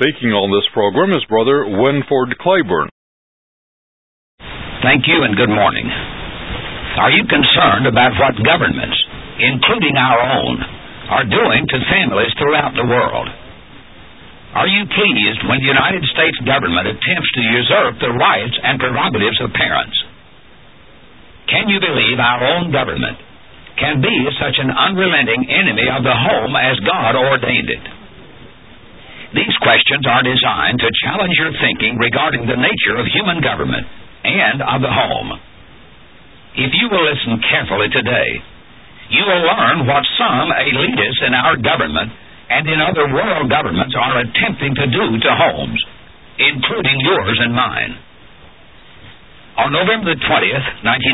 Speaking on this program is Brother Winford Claiborne. Thank you and good morning. Are you concerned about what governments, including our own, are doing to families throughout the world? Are you pleased when the United States government attempts to usurp the rights and prerogatives of parents? Can you believe our own government can be such an unrelenting enemy of the home as God ordained it? These questions are designed to challenge your thinking regarding the nature of human government and of the home. If you will listen carefully today, you will learn what some elitists in our government and in other world governments are attempting to do to homes, including yours and mine. On November the 20th,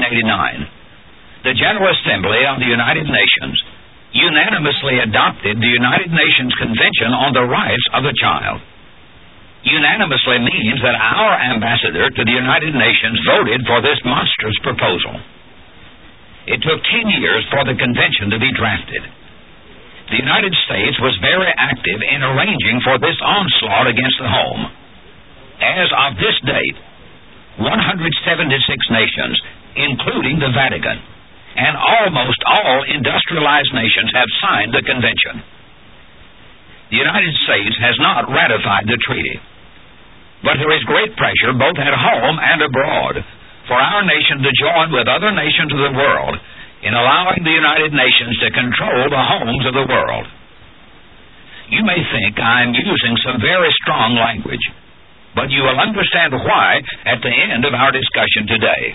1989, the General Assembly of the United Nations unanimously adopted the United Nations Convention on the Rights of the Child. Unanimously means that our ambassador to the United Nations voted for this monstrous proposal. It took 10 years for the convention to be drafted. The United States was very active in arranging for this onslaught against the home. As of this date, 176 nations, including the Vatican, and almost all industrialized nations have signed the convention. The United States has not ratified the treaty, but there is great pressure both at home and abroad for our nation to join with other nations of the world in allowing the United Nations to control the homes of the world. You may think I'm using some very strong language, but you will understand why at the end of our discussion today.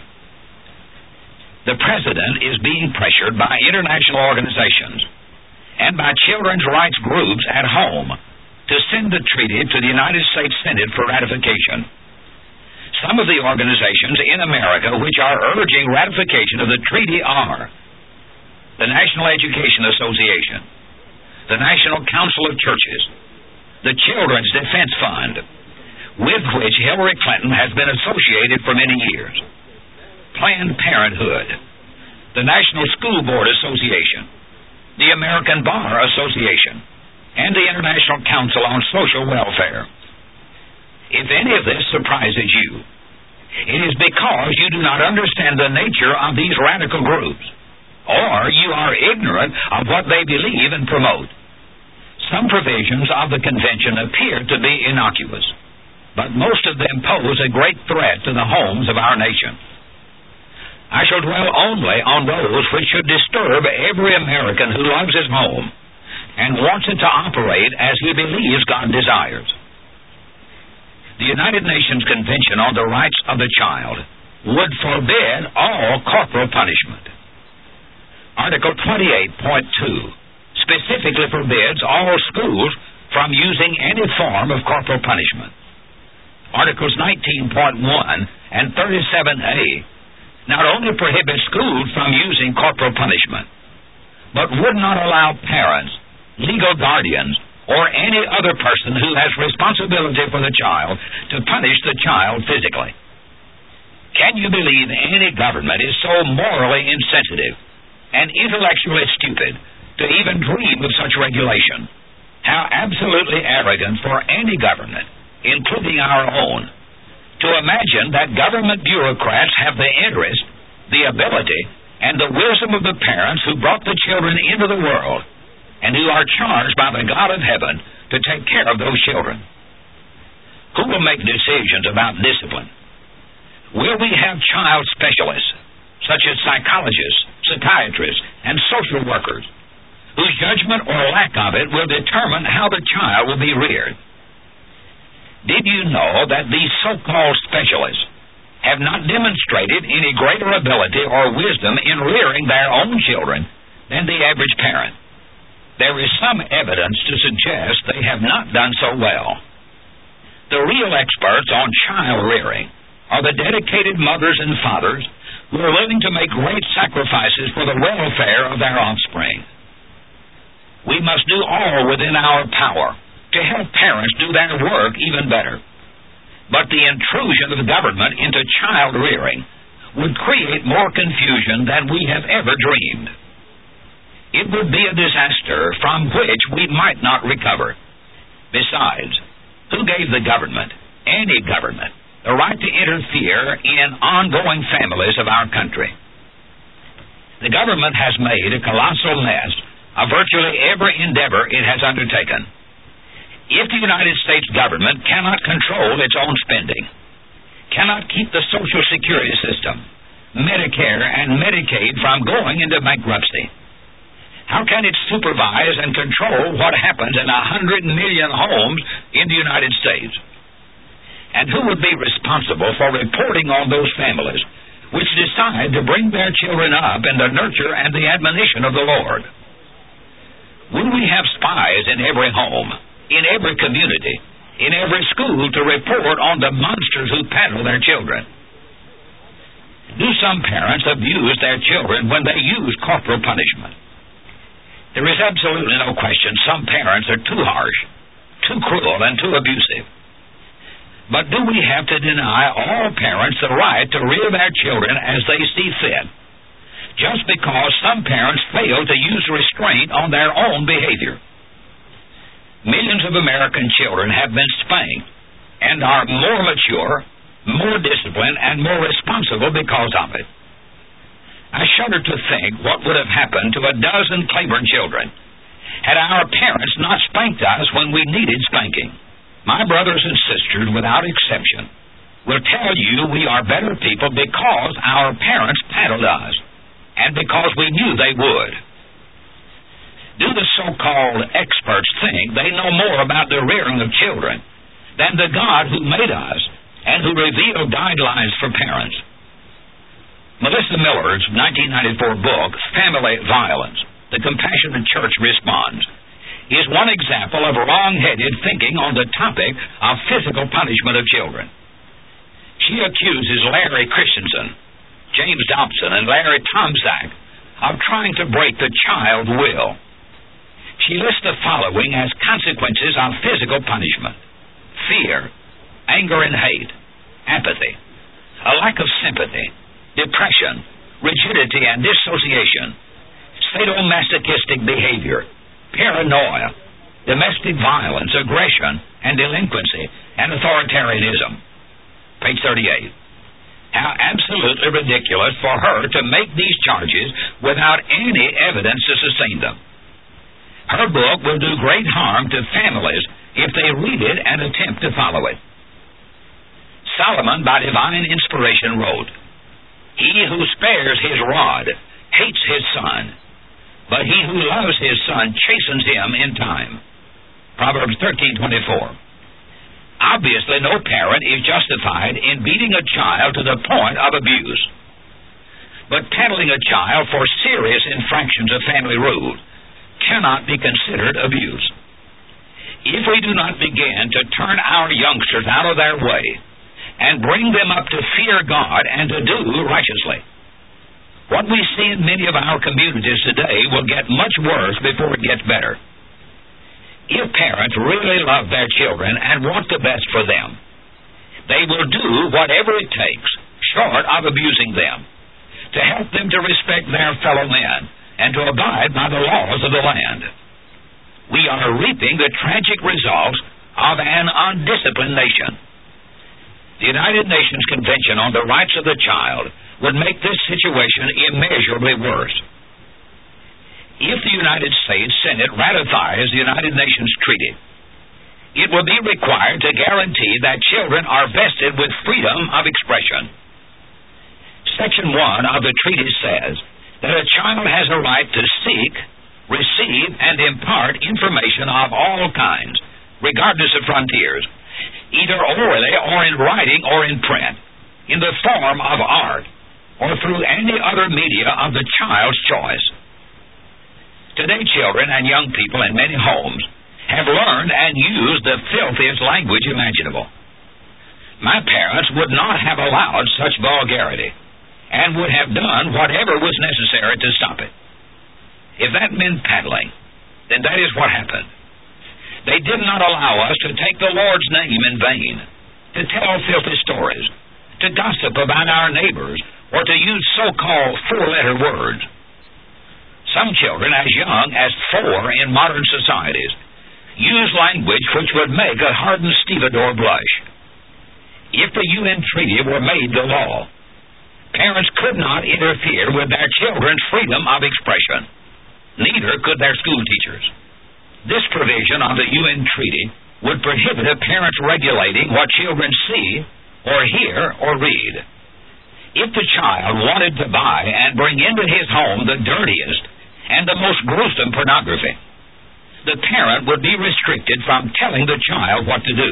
The President is being pressured by international organizations and by children's rights groups at home to send the treaty to the United States Senate for ratification. Some of the organizations in America which are urging ratification of the treaty are the National Education Association, the National Council of Churches, the Children's Defense Fund, with which Hillary Clinton has been associated for many years, Planned Parenthood, the National School Board Association, the American Bar Association, and the International Council on Social Welfare. If any of this surprises you, it is because you do not understand the nature of these radical groups, or you are ignorant of what they believe and promote. Some provisions of the convention appear to be innocuous, but most of them pose a great threat to the homes of our nation. I shall dwell only on those which should disturb every American who loves his home and wants it to operate as he believes God desires. The United Nations Convention on the Rights of the Child would forbid all corporal punishment. Article 28.2 specifically forbids all schools from using any form of corporal punishment. Articles 19.1 and 37A not only prohibit schools from using corporal punishment, but would not allow parents, legal guardians, or any other person who has responsibility for the child to punish the child physically. Can you believe any government is so morally insensitive and intellectually stupid to even dream of such regulation? How absolutely arrogant for any government, including our own, to imagine that government bureaucrats have the interest, the ability, and the wisdom of the parents who brought the children into the world and who are charged by the God of heaven to take care of those children. Who will make decisions about discipline? Will we have child specialists, such as psychologists, psychiatrists, and social workers, whose judgment or lack of it will determine how the child will be reared? Did you know that these so-called specialists have not demonstrated any greater ability or wisdom in rearing their own children than the average parent? There is some evidence to suggest they have not done so well. The real experts on child rearing are the dedicated mothers and fathers who are willing to make great sacrifices for the welfare of their offspring. We must do all within our power to help parents do their work even better. But the intrusion of the government into child rearing would create more confusion than we have ever dreamed. It would be a disaster from which we might not recover. Besides, who gave the government, any government, the right to interfere in ongoing families of our country? The government has made a colossal mess of virtually every endeavor it has undertaken. If the United States government cannot control its own spending, cannot keep the Social Security system, Medicare, and Medicaid from going into bankruptcy, how can it supervise and control what happens in 100 million homes in the United States? And who would be responsible for reporting on those families which decide to bring their children up in the nurture and the admonition of the Lord? Will we have spies in every home, in every community, in every school to report on the monsters who peddle their children? Do some parents abuse their children when they use corporal punishment? There is absolutely no question some parents are too harsh, too cruel, and too abusive. But do we have to deny all parents the right to rear their children as they see fit, just because some parents fail to use restraint on their own behavior? Millions of American children have been spanked and are more mature, more disciplined, and more responsible because of it. I shudder to think what would have happened to a dozen Claiborne children had our parents not spanked us when we needed spanking. My brothers and sisters, without exception, will tell you we are better people because our parents paddled us and because we knew they would. Do the so-called experts think they know more about the rearing of children than the God who made us and who revealed guidelines for parents? Melissa Miller's 1994 book, Family Violence, The Compassionate Church Responds, is one example of wrong-headed thinking on the topic of physical punishment of children. She accuses Larry Christensen, James Dobson, and Larry Tomczak of trying to break the child will. She lists the following as consequences of physical punishment: fear, anger and hate, apathy, a lack of sympathy, depression, rigidity and dissociation, sadomasochistic behavior, paranoia, domestic violence, aggression, and delinquency, and authoritarianism. Page 38. How absolutely ridiculous for her to make these charges without any evidence to sustain them. Her book will do great harm to families if they read it and attempt to follow it. Solomon, by divine inspiration, wrote, "He who spares his rod hates his son, but he who loves his son chastens him in time." Proverbs 13:24. Obviously, no parent is justified in beating a child to the point of abuse. But paddling a child for serious infractions of family rule cannot be considered abuse. If we do not begin to turn our youngsters out of their way and bring them up to fear God and to do righteously, what we see in many of our communities today will get much worse before it gets better. If parents really love their children and want the best for them, they will do whatever it takes, short of abusing them, to help them to respect their fellow men and to abide by the laws of the land. We are reaping the tragic results of an undisciplined nation. The United Nations Convention on the Rights of the Child would make this situation immeasurably worse. If the United States Senate ratifies the United Nations Treaty, it will be required to guarantee that children are vested with freedom of expression. Section 1 of the treaty says that a child has a right to seek, receive, and impart information of all kinds, regardless of frontiers, either orally or in writing or in print, in the form of art, or through any other media of the child's choice. Today, children and young people in many homes have learned and used the filthiest language imaginable. My parents would not have allowed such vulgarity and would have done whatever was necessary to stop it. If that meant paddling, then that is what happened. They did not allow us to take the Lord's name in vain, to tell filthy stories, to gossip about our neighbors, or to use so-called four-letter words. Some children as young as 4 in modern societies use language which would make a hardened stevedore blush. If the UN Treaty were made the law, parents could not interfere with their children's freedom of expression. Neither could their school teachers. This provision of the UN Treaty would prohibit a parent regulating what children see or hear or read. If the child wanted to buy and bring into his home the dirtiest and the most gruesome pornography, the parent would be restricted from telling the child what to do.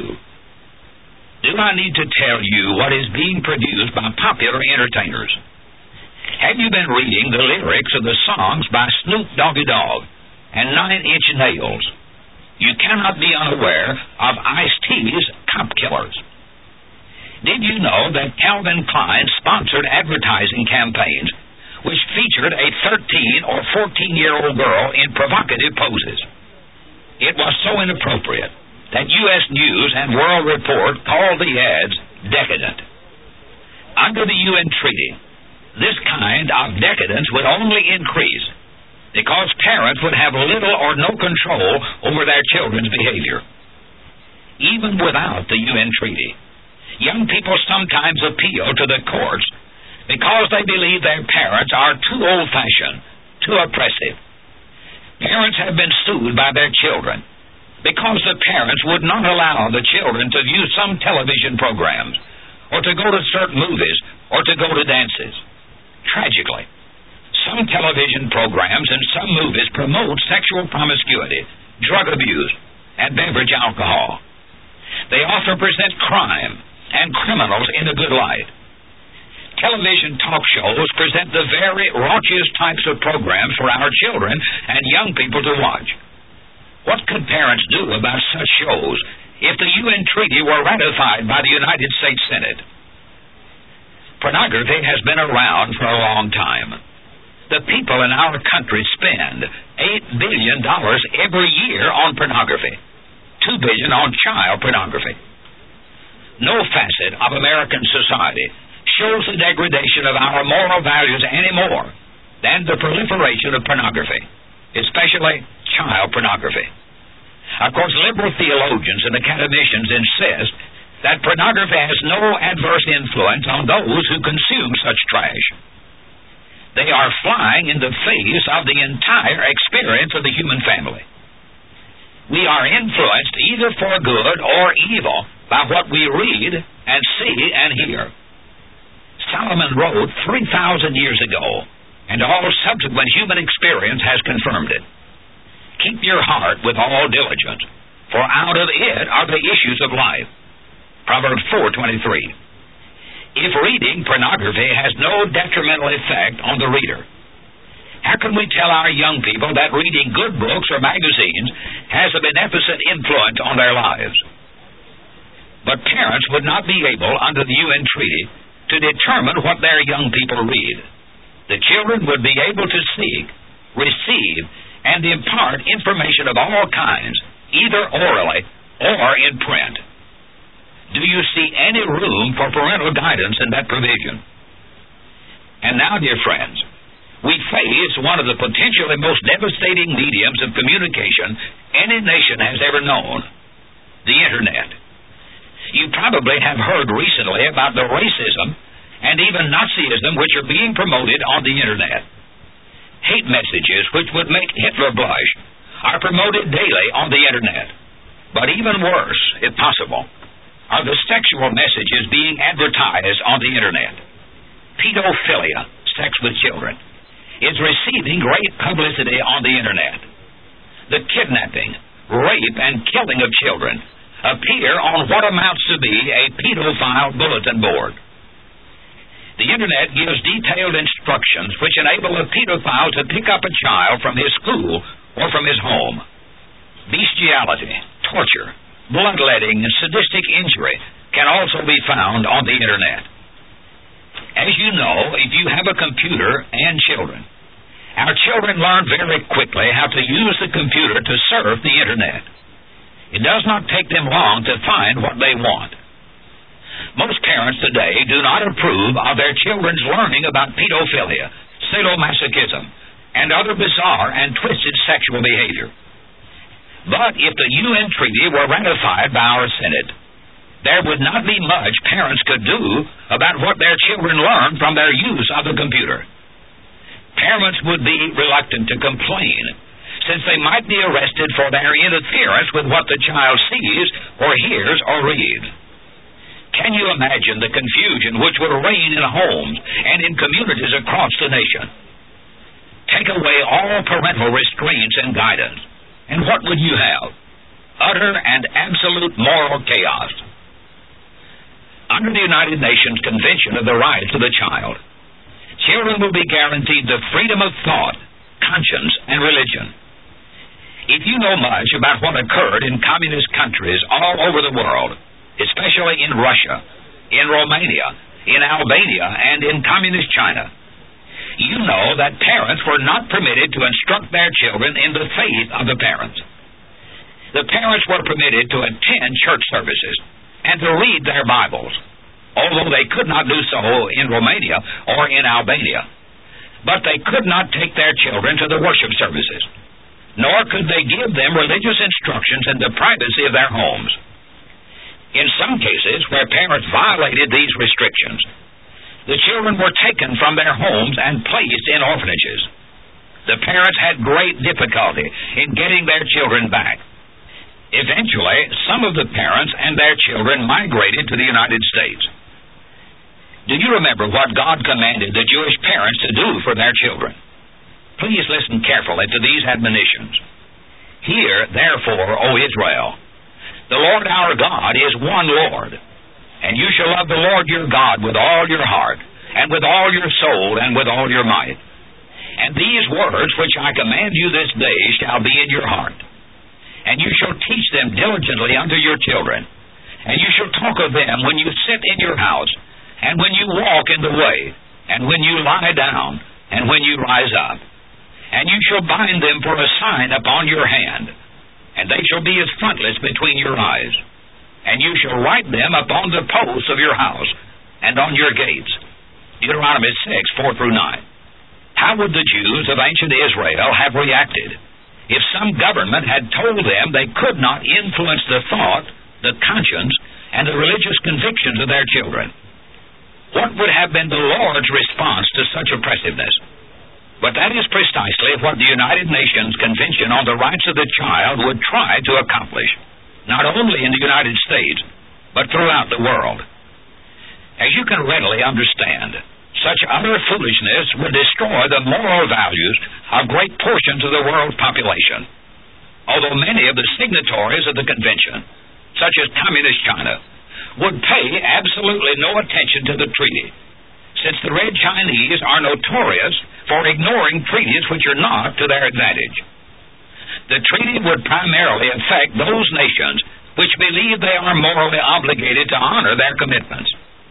Do I need to tell you what is being produced by popular entertainers? Have you been reading the lyrics of the songs by Snoop Doggy Dogg and 9 Inch Nails? You cannot be unaware of Ice-T's Cop Killers. Did you know that Calvin Klein sponsored advertising campaigns which featured a 13 or 14-year-old girl in provocative poses? It was so inappropriate that U.S. News and World Report called the ads decadent. Under the UN Treaty, this kind of decadence would only increase because parents would have little or no control over their children's behavior. Even without the UN Treaty, young people sometimes appeal to the courts because they believe their parents are too old-fashioned, too oppressive. Parents have been sued by their children because the parents would not allow the children to view some television programs, or to go to certain movies, or to go to dances. Tragically, some television programs and some movies promote sexual promiscuity, drug abuse, and beverage alcohol. They often present crime and criminals in a good light. Television talk shows present the very raunchiest types of programs for our children and young people to watch. What could parents do about such shows if the UN Treaty were ratified by the United States Senate? Pornography has been around for a long time. The people in our country spend $8 billion every year on pornography, $2 billion on child pornography. No facet of American society shows the degradation of our moral values any more than the proliferation of pornography, especially child pornography. Of course, liberal theologians and academicians insist that pornography has no adverse influence on those who consume such trash. They are flying in the face of the entire experience of the human family. We are influenced either for good or evil by what we read and see and hear. Solomon wrote 3,000 years ago, and all subsequent human experience has confirmed it. Keep your heart with all diligence, for out of it are the issues of life. Proverbs 4:23. If reading pornography has no detrimental effect on the reader, how can we tell our young people that reading good books or magazines has a beneficent influence on their lives? But parents would not be able, under the UN Treaty, to determine what their young people read. The children would be able to seek, receive, and impart information of all kinds, either orally or in print. Do you see any room for parental guidance in that provision? And now, dear friends, we face one of the potentially most devastating mediums of communication any nation has ever known, the Internet. You probably have heard recently about the racism and even Nazism which are being promoted on the Internet. Hate messages which would make Hitler blush are promoted daily on the Internet. But even worse, if possible, are the sexual messages being advertised on the Internet. Pedophilia, sex with children, is receiving great publicity on the Internet. The kidnapping, rape, and killing of children appear on what amounts to be a pedophile bulletin board. The Internet gives detailed instructions which enable a pedophile to pick up a child from his school or from his home. Bestiality, torture, bloodletting, and sadistic injury can also be found on the Internet. As you know, if you have a computer and children, our children learn very quickly how to use the computer to surf the Internet. It does not take them long to find what they want. Most parents today do not approve of their children's learning about pedophilia, sadomasochism, and other bizarre and twisted sexual behavior. But if the UN treaty were ratified by our Senate, there would not be much parents could do about what their children learn from their use of the computer. Parents would be reluctant to complain, since they might be arrested for their interference with what the child sees or hears or reads. Can you imagine the confusion which would reign in homes and in communities across the nation? Take away all parental restraints and guidance, and what would you have? Utter and absolute moral chaos. Under the United Nations Convention of the Rights of the Child, children will be guaranteed the freedom of thought, conscience, and religion. If you know much about what occurred in communist countries all over the world, especially in Russia, in Romania, in Albania, and in communist China, you know that parents were not permitted to instruct their children in the faith of the parents. The parents were permitted to attend church services and to read their Bibles, although they could not do so in Romania or in Albania. But they could not take their children to the worship services, nor could they give them religious instructions in the privacy of their homes. In some cases, where parents violated these restrictions, the children were taken from their homes and placed in orphanages. The parents had great difficulty in getting their children back. Eventually, some of the parents and their children migrated to the United States. Do you remember what God commanded the Jewish parents to do for their children? Please listen carefully to these admonitions. Hear, therefore, O Israel, the Lord our God is one Lord, and you shall love the Lord your God with all your heart, and with all your soul, and with all your might. And these words which I command you this day shall be in your heart, and you shall teach them diligently unto your children, and you shall talk of them when you sit in your house, and when you walk in the way, and when you lie down, and when you rise up. And you shall bind them for a sign upon your hand, and they shall be as frontlets between your eyes. And you shall write them upon the posts of your house, and on your gates. Deuteronomy 6:4-9. How would the Jews of ancient Israel have reacted if some government had told them they could not influence the thought, the conscience, and the religious convictions of their children? What would have been the Lord's response to such oppressiveness? But that is precisely what the United Nations Convention on the Rights of the Child would try to accomplish, not only in the United States, but throughout the world. As you can readily understand, such utter foolishness would destroy the moral values of great portions of the world's population. Although many of the signatories of the convention, such as Communist China, would pay absolutely no attention to the treaty, since the Red Chinese are notorious for ignoring treaties which are not to their advantage. The treaty would primarily affect those nations which believe they are morally obligated to honor their commitments.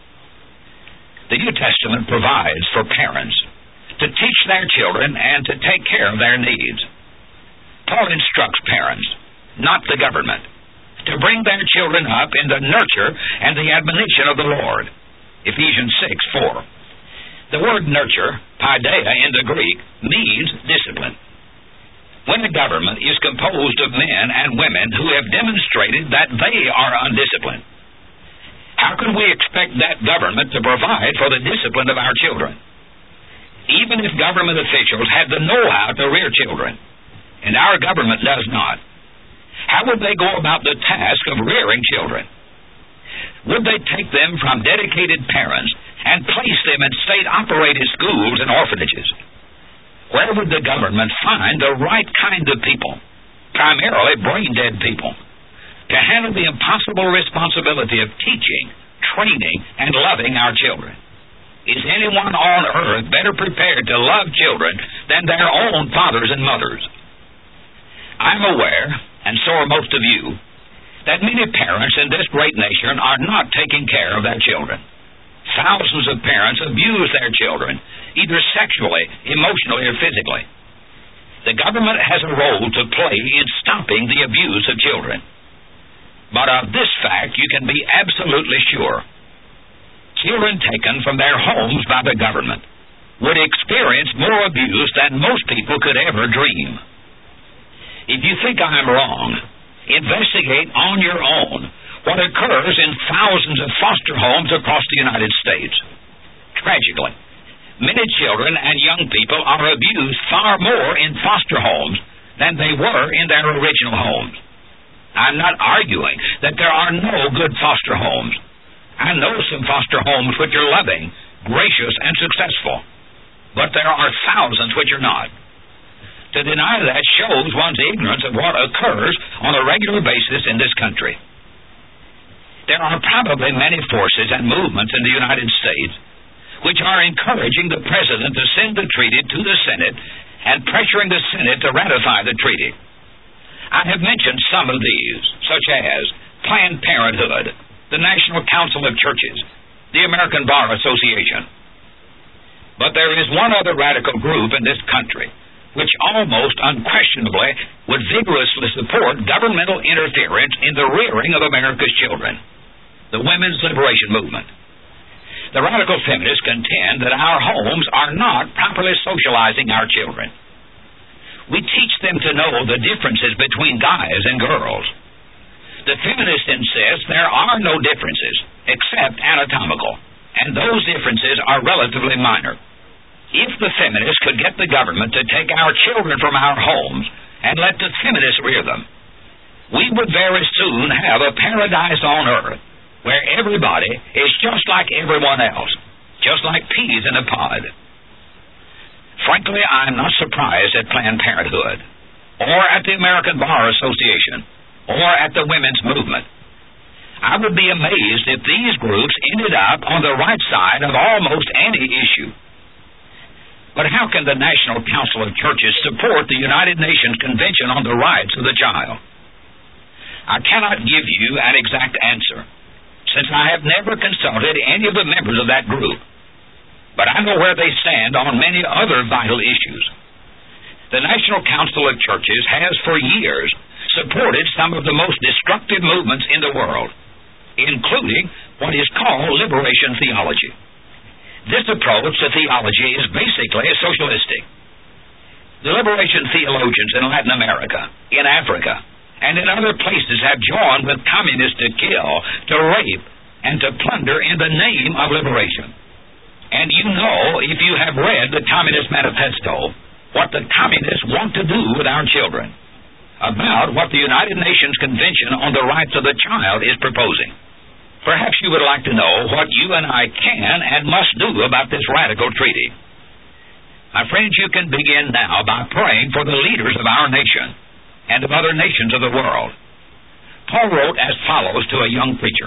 The New Testament provides for parents to teach their children and to take care of their needs. Paul instructs parents, not the government, to bring their children up in the nurture and the admonition of the Lord. Ephesians 6:4. The word nurture, paideia in the Greek, means discipline. When a government is composed of men and women who have demonstrated that they are undisciplined, how can we expect that government to provide for the discipline of our children? Even if government officials had the know-how to rear children, and our government does not, how would they go about the task of rearing children? Would they take them from dedicated parents and place them in state-operated schools and orphanages? Where would the government find the right kind of people, primarily brain-dead people, to handle the impossible responsibility of teaching, training, and loving our children? Is anyone on earth better prepared to love children than their own fathers and mothers? I'm aware, and so are most of you, that many parents in this great nation are not taking care of their children. Thousands of parents abuse their children, either sexually, emotionally, or physically. The government has a role to play in stopping the abuse of children. But of this fact you can be absolutely sure. Children taken from their homes by the government would experience more abuse than most people could ever dream. If you think I'm wrong, investigate on your own what occurs in thousands of foster homes across the United States. Tragically, many children and young people are abused far more in foster homes than they were in their original homes. I'm not arguing that there are no good foster homes. I know some foster homes which are loving, gracious, and successful, but there are thousands which are not. To deny that shows one's ignorance of what occurs on a regular basis in this country. There are probably many forces and movements in the United States which are encouraging the President to send the treaty to the Senate and pressuring the Senate to ratify the treaty. I have mentioned some of these, such as Planned Parenthood, the National Council of Churches, the American Bar Association. But there is one other radical group in this country which almost unquestionably would vigorously support governmental interference in the rearing of America's children, the Women's Liberation Movement. The radical feminists contend that our homes are not properly socializing our children. We teach them to know the differences between guys and girls. The feminists insist there are no differences except anatomical, and those differences are relatively minor. If the feminists could get the government to take our children from our homes and let the feminists rear them, we would very soon have a paradise on earth where everybody is just like everyone else, just like peas in a pod. Frankly, I'm not surprised at Planned Parenthood, or at the American Bar Association, or at the women's movement. I would be amazed if these groups ended up on the right side of almost any issue. But how can the National Council of Churches support the United Nations Convention on the Rights of the Child? I cannot give you an exact answer, since I have never consulted any of the members of that group. But I know where they stand on many other vital issues. The National Council of Churches has for years supported some of the most destructive movements in the world, including what is called liberation theology. This approach to theology is basically socialistic. The liberation theologians in Latin America, in Africa, and in other places have joined with communists to kill, to rape, and to plunder in the name of liberation. And you know, if you have read the Communist Manifesto, what the communists want to do with our children, about what the United Nations Convention on the Rights of the Child is proposing. Perhaps you would like to know what you and I can and must do about this radical treaty. My friends, you can begin now by praying for the leaders of our nation and of other nations of the world. Paul wrote as follows to a young preacher: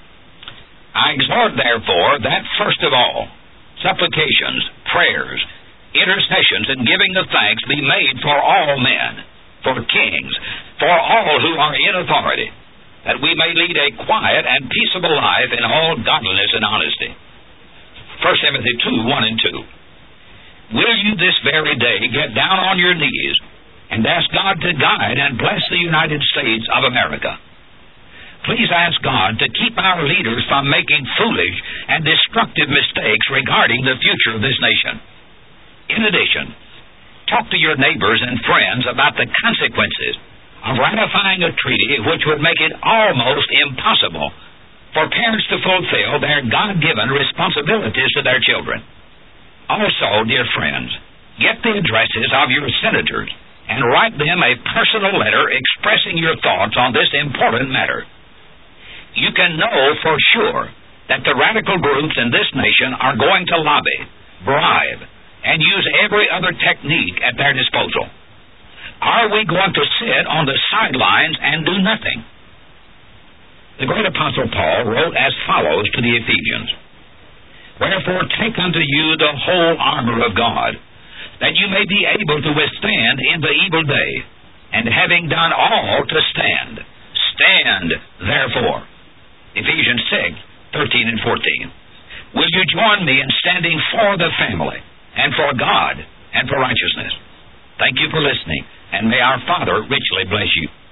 I exhort, therefore, that first of all, supplications, prayers, intercessions, and giving of thanks be made for all men, for kings, for all who are in authority, that we may lead a quiet and peaceable life in all godliness and honesty. 1 Timothy 2:1 and 2. Will you this very day get down on your knees and ask God to guide and bless the United States of America? Please ask God to keep our leaders from making foolish and destructive mistakes regarding the future of this nation. In addition, talk to your neighbors and friends about the consequences of ratifying a treaty which would make it almost impossible for parents to fulfill their God-given responsibilities to their children. Also, dear friends, get the addresses of your senators and write them a personal letter expressing your thoughts on this important matter. You can know for sure that the radical groups in this nation are going to lobby, bribe, and use every other technique at their disposal. Are we going to sit on the sidelines and do nothing? The great Apostle Paul wrote as follows to the Ephesians: Wherefore take unto you the whole armor of God, that you may be able to withstand in the evil day, and having done all to stand. Stand, therefore. Ephesians 6:13 and 14. Will you join me in standing for the family, and for God, and for righteousness? Thank you for listening, and may our Father richly bless you.